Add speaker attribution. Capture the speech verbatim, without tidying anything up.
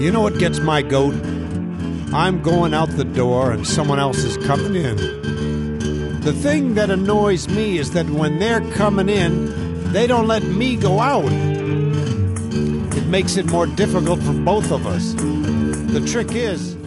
Speaker 1: You know what gets my goat? I'm going out the door and someone else is coming in. The thing that annoys me is that when they're coming in, they don't let me go out. It makes it more difficult for both of us. The trick is,